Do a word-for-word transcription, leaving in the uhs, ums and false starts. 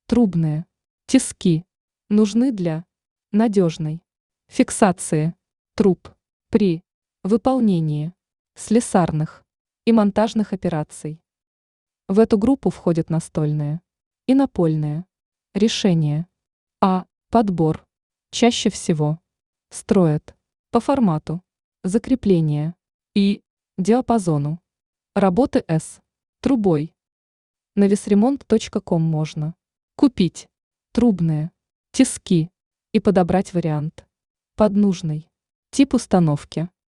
Трубные тиски нужны для надежной фиксации труб при выполнении слесарных и монтажных операций. В эту группу входят настольные и напольные решения. А. Подбор. Чаще всего строят по формату закрепления и диапазону работы с трубой. На весремонт точка ком можно купить трубные тиски и подобрать вариант под нужный тип установки.